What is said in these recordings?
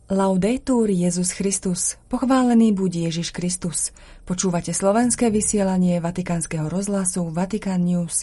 Laudetur Jesus Christus, pochválený buď Ježiš Kristus. Počúvate slovenské vysielanie Vatikánskeho rozhlasu Vatican News.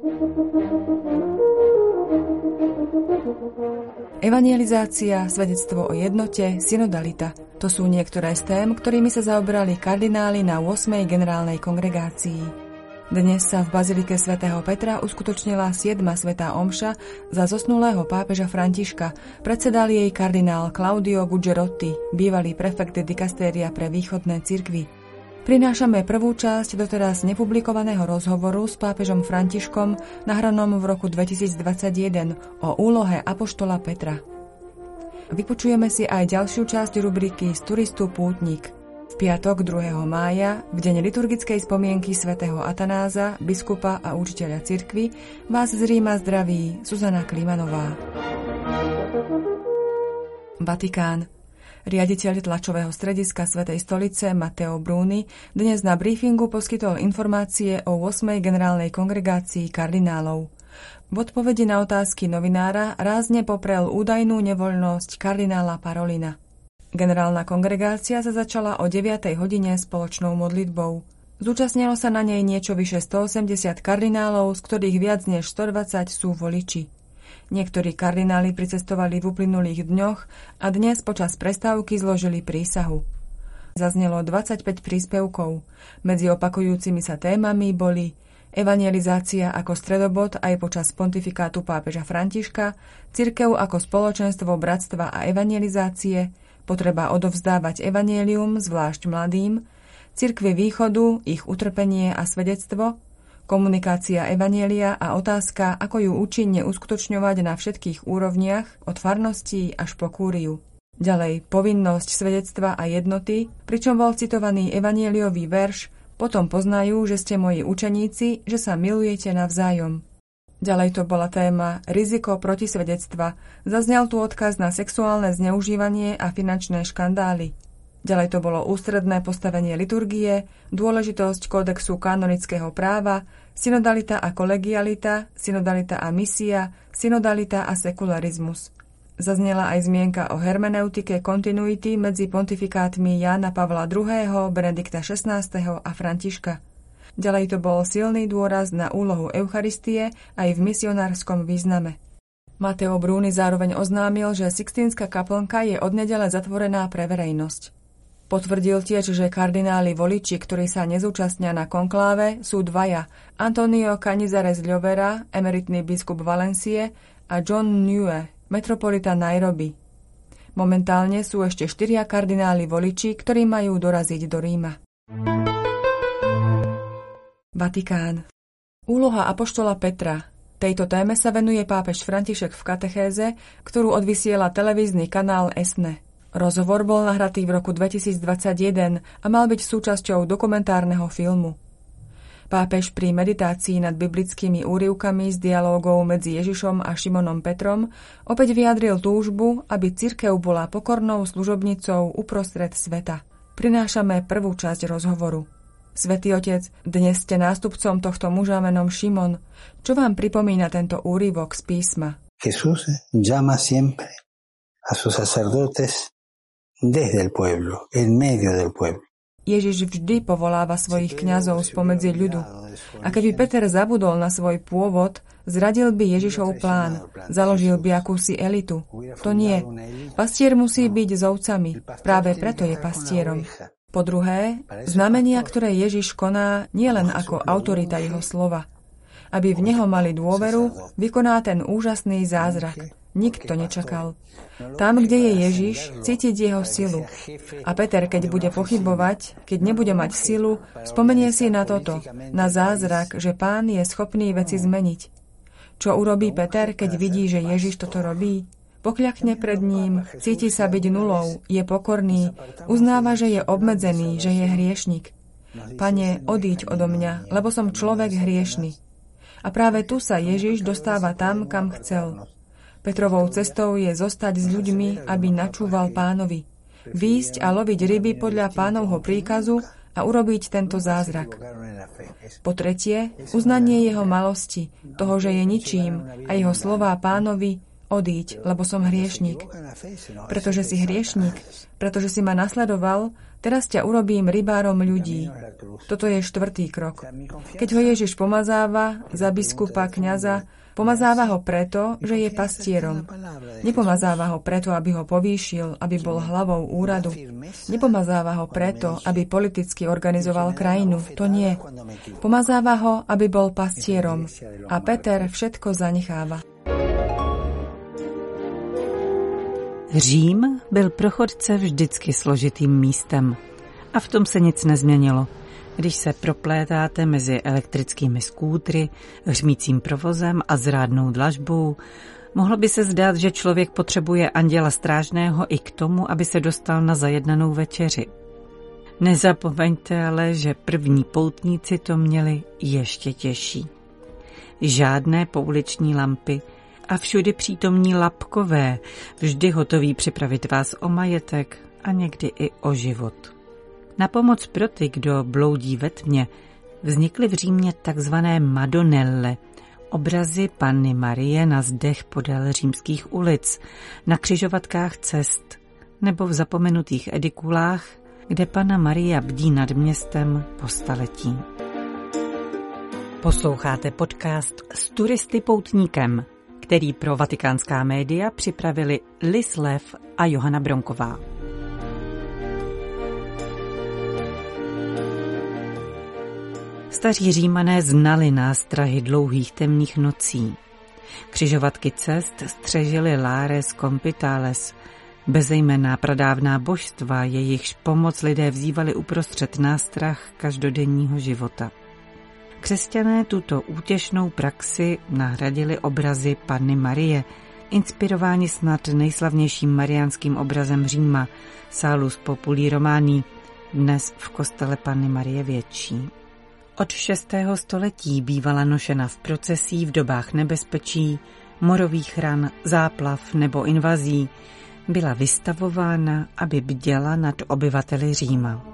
Evangelizácia, svedectvo o jednote, synodalita. To sú niektoré z tém, ktorými sa zaoberali kardináli na 8. generálnej kongregácii. Dnes sa v bazilike svätého Petra uskutočnila 7. svätá omša za zosnulého pápeža Františka. Predsedal jej kardinál Claudio Gugerotti, bývalý prefekt dikastéria pre východné cirkvi. Prinášame prvú časť doteraz nepublikovaného rozhovoru s pápežom Františkom nahranom v roku 2021 o úlohe apoštola Petra. Vypočujeme si aj ďalšiu časť rubriky Z turistu pútnik. V piatok 2. mája, v deň liturgickej spomienky svätého Atanáza, biskupa a učiteľa cirkvi, vás z Ríma zdraví Zuzana Klimanová. Vatikán. Riaditeľ tlačového strediska Svätej stolice Matteo Bruni dnes na briefingu poskytol informácie o 8. generálnej kongregácii kardinálov. V odpovedi na otázky novinára rázne poprel údajnú nevoľnosť kardinála Parolina. Generálna kongregácia sa začala o 9. hodine spoločnou modlitbou. Zúčastnilo sa na nej niečo vyše 180 kardinálov, z ktorých viac než 120 sú voliči. Niektorí kardináli pricestovali v uplynulých dňoch a dnes počas prestávky zložili prísahu. Zaznelo 25 príspevkov. Medzi opakujúcimi sa témami boli evangelizácia ako stredobod aj počas pontifikátu pápeža Františka, cirkev ako spoločenstvo bratstva a evangelizácie, potreba odovzdávať evanjelium, zvlášť mladým, cirkvi východu, ich utrpenie a svedectvo, komunikácia evanjelia a otázka, ako ju účinne uskutočňovať na všetkých úrovniach, od farností až po kúriu. Ďalej, povinnosť svedectva a jednoty, pričom bol citovaný evanjeliový verš: Potom poznajú, že ste moji učeníci, že sa milujete navzájom. Ďalej to bola téma riziko protisvedectva. Zaznel tu odkaz na sexuálne zneužívanie a finančné škandály. Ďalej to bolo ústredné postavenie liturgie, dôležitosť kódexu kanonického práva, synodalita a kolegialita, synodalita a misia, synodalita a sekularizmus. Zaznela aj zmienka o hermeneutike kontinuity medzi pontifikátmi Jána Pavla II., Benedikta XVI. A Františka. Ďalej to bol silný dôraz na úlohu Eucharistie aj v misionárskom význame. Matteo Bruni zároveň oznámil, že Sixtínska kaplnka je od nedele zatvorená pre verejnosť. Potvrdil tiež, že kardináli voliči, ktorí sa nezúčastnia na konkláve, sú dvaja: Antonio Canizares Llobera, emeritný biskup Valencie, a John Nue, metropolita Nairobi. Momentálne sú ešte 4 kardináli voliči, ktorí majú doraziť do Ríma. Vatikán. Úloha apoštola Petra. Tejto téme sa venuje pápež František v katechéze, ktorú odvysiela televízny kanál ESNE. Rozhovor bol nahratý v roku 2021 a mal byť súčasťou dokumentárneho filmu. Pápež pri meditácii nad biblickými úryvkami z dialógov medzi Ježišom a Šimonom Petrom opäť vyjadril túžbu, aby cirkev bola pokornou služobnicou uprostred sveta. Prinášame prvú časť rozhovoru. Svätý Otec, dnes ste nástupcom tohto muža menom Šimon. Čo vám pripomína tento úryvok z písma? Jesús llama siempre a sus sacerdotes desde el pueblo, en medio del pueblo. Ježiš vždy povoláva svojich kňazov spomedzi ľudu. A keby Peter zabudol na svoj pôvod, zradil by Ježišov plán, založil by akúsi elitu. To nie. Pastier musí byť s ovcami, práve preto je pastierom. Po druhé, znamenia, ktoré Ježiš koná, nie len ako autorita jeho slova. Aby v neho mali dôveru, vykoná ten úžasný zázrak. Nikto nečakal. Tam, kde je Ježiš, cítiť jeho silu. A Peter, keď bude pochybovať, keď nebude mať silu, spomenie si na toto, na zázrak, že Pán je schopný veci zmeniť. Čo urobí Peter, keď vidí, že Ježiš toto robí? Pokľakne pred ním, cíti sa byť nulou, je pokorný, uznáva, že je obmedzený, že je hriešnik. Pane, odíď odo mňa, lebo som človek hriešny. A práve tu sa Ježiš dostáva tam, kam chcel. Petrovou cestou je zostať s ľuďmi, aby načúval Pánovi. Výjsť a loviť ryby podľa Pánovho príkazu a urobiť tento zázrak. Po tretie, uznanie jeho malosti, toho, že je ničím, a jeho slová Pánovi: odíď, lebo som hriešník. Pretože si hriešník, pretože si ma nasledoval, teraz ťa urobím rybárom ľudí. Toto je 4. krok. Keď ho Ježiš pomazáva za biskupa, kňaza, pomazáva ho preto, že je pastierom. Nepomazáva ho preto, aby ho povýšil, aby bol hlavou úradu. Nepomazáva ho preto, aby politicky organizoval krajinu. To nie. Pomazáva ho, aby bol pastierom. A Peter všetko zanecháva. Řím byl pro chodce vždycky složitým místem. A v tom se nic nezměnilo. Když se proplétáte mezi elektrickými skútry, hřmícím provozem a zrádnou dlažbou, mohlo by se zdát, že člověk potřebuje anděla strážného i k tomu, aby se dostal na zajednanou večeři. Nezapomeňte ale, že první poutníci to měli ještě těžší. Žádné pouliční lampy a všudy přítomní lapkové, vždy hotoví připravit vás o majetek a někdy i o život. Na pomoc pro ty, kdo bloudí ve tmě, vznikly v Římě takzvané Madonelle, obrazy Panny Marie na zdech podél římských ulic, na křižovatkách cest nebo v zapomenutých edikulách, kde Panna Maria bdí nad městem po staletí. Posloucháte podcast S turisty poutníkem, který pro vatikánská média připravili Liz Lev a Johana Bronková. Staří Římané znali nástrahy dlouhých temných nocí. Křižovatky cest střežily Lares Compitales, bezejmenná pradávná božstva, jejichž pomoc lidé vzývali uprostřed nástrah každodenního života. Křesťané tuto útěšnou praxi nahradili obrazy Panny Marie, inspirováni snad nejslavnějším mariánským obrazem Říma, Salus Populi Romani, dnes v kostele Panny Marie Větší. Od 6. století bývala nošena v procesí v dobách nebezpečí, morových ran, záplav nebo invazí, byla vystavována, aby bděla nad obyvateli Říma.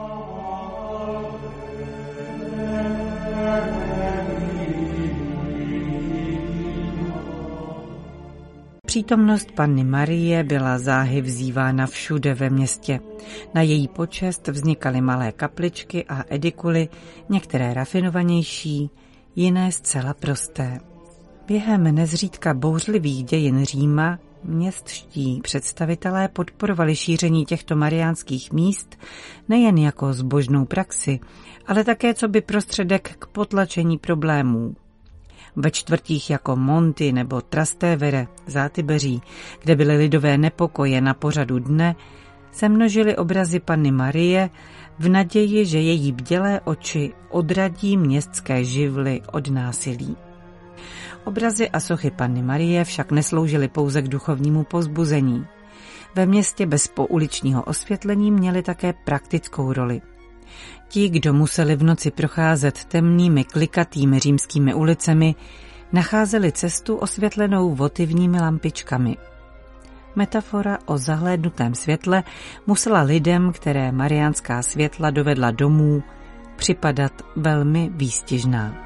Přítomnost Panny Marie byla záhy vzývána všude ve městě. Na její počest vznikaly malé kapličky a edikuly, některé rafinovanější, jiné zcela prosté. Během nezřídka bouřlivých dějin Říma městští představitelé podporovali šíření těchto mariánských míst nejen jako zbožnou praxi, ale také coby prostředek k potlačení problémů. Ve čtvrtích jako Monty nebo Trastevere, Zátybeří, kde byly lidové nepokoje na pořadu dne, se množily obrazy Panny Marie v naději, že její bdělé oči odradí městské živly od násilí. Obrazy a sochy Panny Marie však nesloužily pouze k duchovnímu povzbuzení. Ve městě bez pouličního osvětlení měly také praktickou roli. Ti, kdo museli v noci procházet temnými klikatými římskými ulicemi, nacházeli cestu osvětlenou votivními lampičkami. Metafora o zahlédnutém světle musela lidem, které mariánská světla dovedla domů, připadat velmi výstižná.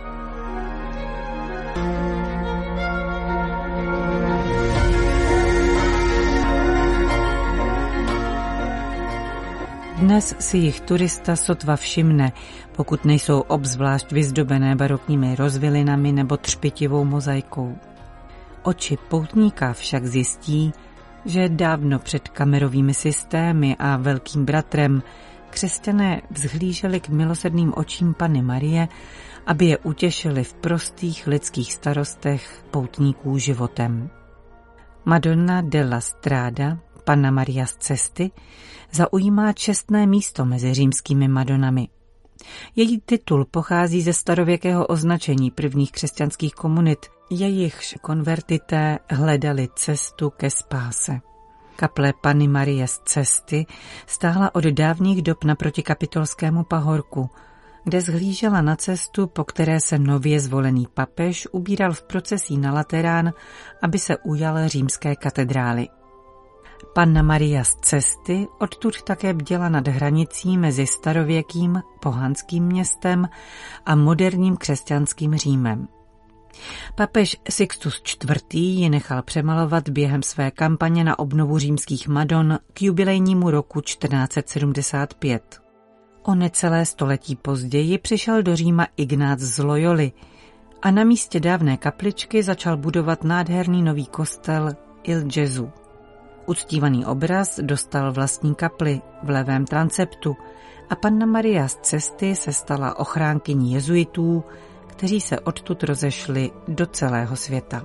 Dnes si jich turista sotva všimne, pokud nejsou obzvlášť vyzdobené barokními rozvilinami nebo třpitivou mozaikou. Oči poutníka však zjistí, že dávno před kamerovými systémy a velkým bratrem křesťané vzhlíželi k milosrdným očím Panny Marie, aby je utěšili v prostých lidských starostech poutníků životem. Madonna della Strada, Panna Maria z cesty, zaujímá čestné místo mezi římskými madonami. Její titul pochází ze starověkého označení prvních křesťanských komunit, jejichž konvertité hledali cestu ke spáse. Kaple Panny Marie z cesty stála od dávných dob naproti Kapitolskému pahorku, kde zhlížela na cestu, po které se nově zvolený papež ubíral v procesí na Laterán, aby se ujal římské katedrály. Panna Maria z cesty odtud také bděla nad hranicí mezi starověkým pohanským městem a moderním křesťanským Římem. Papež Sixtus IV. Ji nechal přemalovat během své kampaně na obnovu římských Madon k jubilejnímu roku 1475. O necelé století později přišel do Říma Ignác z Loyoly a na místě dávné kapličky začal budovat nádherný nový kostel Il Gesù. Uctívaný obraz dostal vlastní kapli v levém transeptu a Panna Maria z cesty se stala ochránkyní jezuitů, kteří se odtud rozešli do celého světa.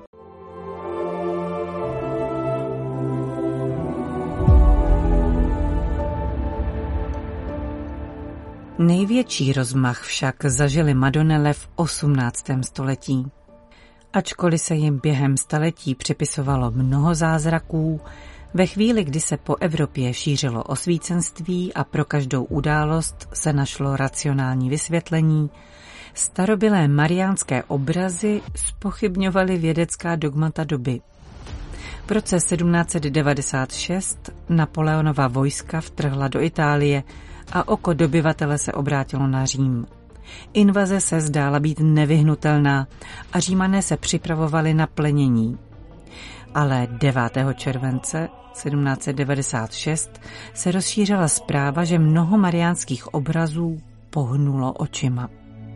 Největší rozmach však zažily Madonele v 18. století. Ačkoliv se jim během staletí připisovalo mnoho zázraků, ve chvíli, kdy se po Evropě šířilo osvícenství a pro každou událost se našlo racionální vysvětlení, starobylé mariánské obrazy zpochybňovaly vědecká dogmata doby. V roce 1796 Napoleonova vojska vtrhla do Itálie a oko dobyvatele se obrátilo na Řím. Invaze se zdála být nevyhnutelná a Římané se připravovali na plenění. Ale 9. července 1796 se rozšířila zpráva, že mnoho mariánských obrazů pohnulo očima.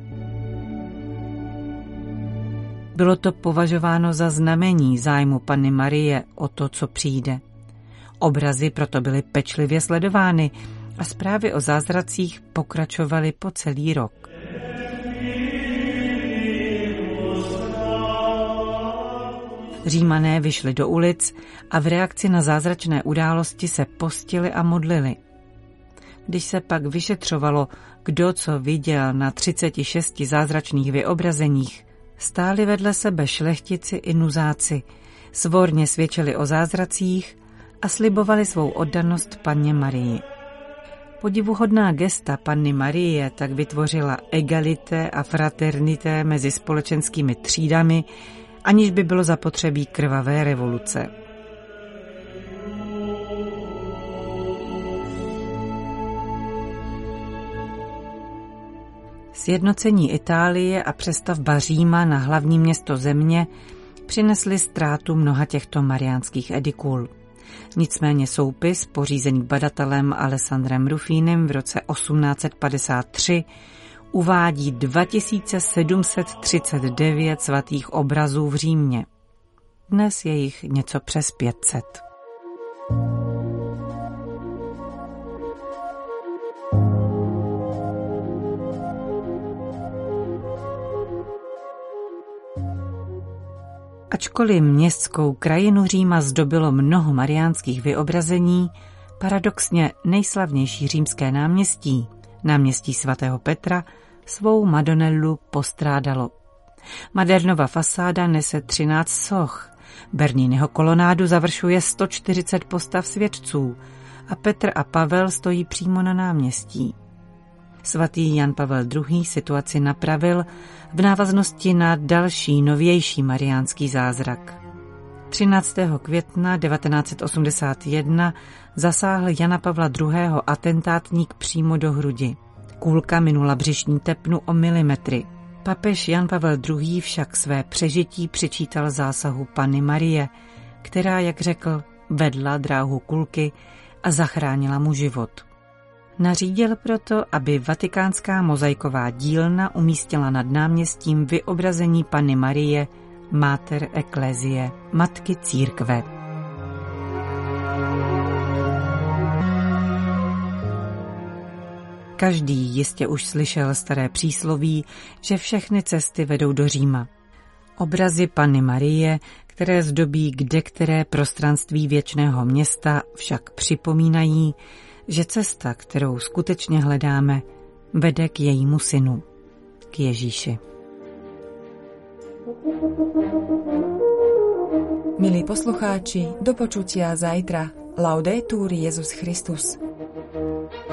Bylo to považováno za znamení zájmu Panny Marie o to, co přijde. Obrazy proto byly pečlivě sledovány a zprávy o zázracích pokračovaly po celý rok. Římané vyšli do ulic a v reakci na zázračné události se postili a modlili. Když se pak vyšetřovalo, kdo co viděl na 36 zázračných vyobrazeních, stáli vedle sebe šlechtici i nuzáci, svorně svědčili o zázracích a slibovali svou oddanost Panně Marii. Podivuhodná gesta Panny Marie tak vytvořila egalité a fraternité mezi společenskými třídami, aniž by bylo zapotřebí krvavé revoluce. Sjednocení Itálie a přestavba Říma na hlavní město země přinesly ztrátu mnoha těchto mariánských edikul. Nicméně soupis, pořízený badatelem Alessandrem Ruffinem v roce 1853, uvádí 2739 svatých obrazů v Římě. Dnes je jich něco přes 500. Ačkoliv městskou krajinu Říma zdobilo mnoho mariánských vyobrazení, paradoxně nejslavnější římské náměstí, náměstí svatého Petra, svou Madonellu postrádalo. Madernova fasáda nese 13 soch, Berniniho kolonádu završuje 140 postav světců a Petr a Pavel stojí přímo na náměstí. Svatý Jan Pavel II. Situaci napravil v návaznosti na další novější mariánský zázrak. 13. května 1981 zasáhl Jana Pavla II. Atentátník přímo do hrudi. Kůlka minula břišní tepnu o milimetry. Papež Jan Pavel II. Však své přežití přičítal zásahu Panny Marie, která, jak řekl, vedla dráhu kulky a zachránila mu život. Nařídil proto, aby vatikánská mozaiková dílna umístila nad náměstím vyobrazení Panny Marie, Mater Ecclesiae, matky církve. Každý jistě už slyšel staré přísloví, že všechny cesty vedou do Říma. Obrazy Panny Marie, které zdobí kdekteré prostranství věčného města, však připomínají, že cesta, kterou skutečně hledáme, vede k jejímu synu, k Ježíši. Milí poslucháči, do počutia zajtra. Laudetur Jesus Christus.